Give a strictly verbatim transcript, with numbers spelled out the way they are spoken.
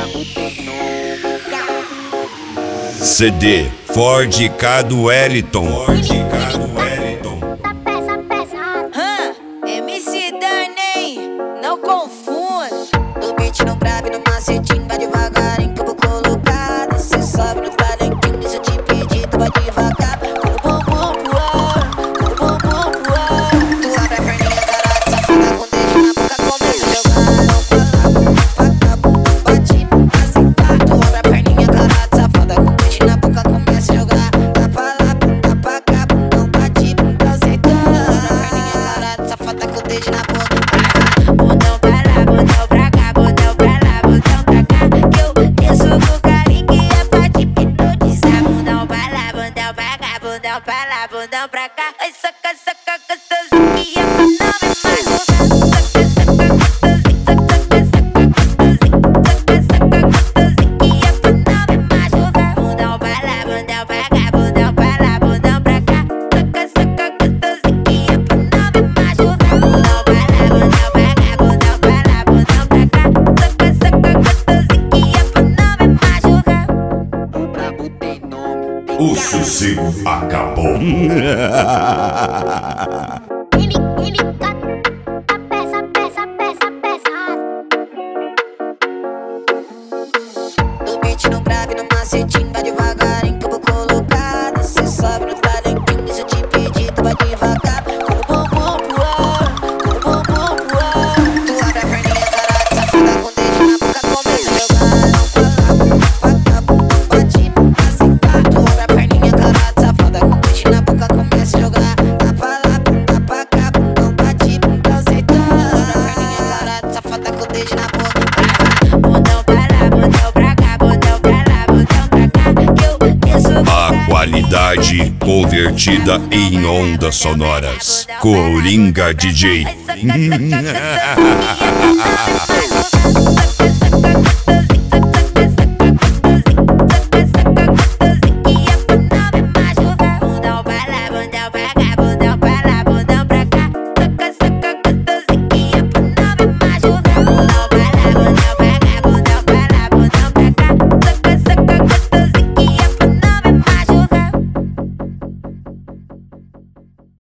C D Ford K do Wellington. Ford K do Wellington. M C Darney, não confunda. Do beat no grave, no macetinho, vai devagarinho que eu vou colocar. Cê sabe no talentinho, se eu te pedir, tu vai devagar. Bum, bum, puar, bum, bum, bum, puar. Tu abre a perninha, caralho, safada com o dedo na boca, começa a jogar. Não fala, paca, bate, aceitar. Tu abre a perninha, caralho, safada com o dedo na boca, começa a jogar. Dá pra lá, dá pra cá, não bate, não aceitar. Safada com o dedo na boca. Botão pra lá, botão pra cá, botão pra lá, botão pra cá. Que eu desço com carinho que é pra te hipnotizar. Botão pra lá, botão pra cá, botão pra lá, botão pra cá. Oi, saca, saca, gostosinho que é pra não me machucar. Saca, saca, gostosinho, saca, saca, gostosinho, saca, saca, gostosinho que é pra não me machucar. Botão pra lá, botão pra cá, botão pra lá, botão pra cá. Saca, saca, gostosinho que é pra não me machucar. Botão pra lá, botão pra cá, botão pra lá, botão pra cá. Saca, saca, gostosinho que é pra não me machucar. O brabo tem nome. O sossego acabou. Ele, ele cata a peça, peça, peça, peça. Do beat no grave, no macetinho, vai devagarinho que eu vou colocar. Cê sabe no talentinho, se eu te pedir, tu vai devagar. Bum, bum, bum, puar, bum, bum, bum, puar. Tu abre a perninha, caralho, safada com o dedo na boca, começa a jogar. Não fala, paca, bate, aceitar. Tu abre a perninha, caralho, safada com o dedo na boca, começa a jogar. Dá pra lá, dá pra cá, não bate, não aceitar. Tu abre a perninha, caralho, safada com o dedo na boca. Botão pra lá, botão pra cá, botão pra lá, botão pra cá. Que eu desço com A carinho. qualidade convertida em ondas sonoras. Coringa D J. Saca, saca, gostosinho que é pra não me machucar.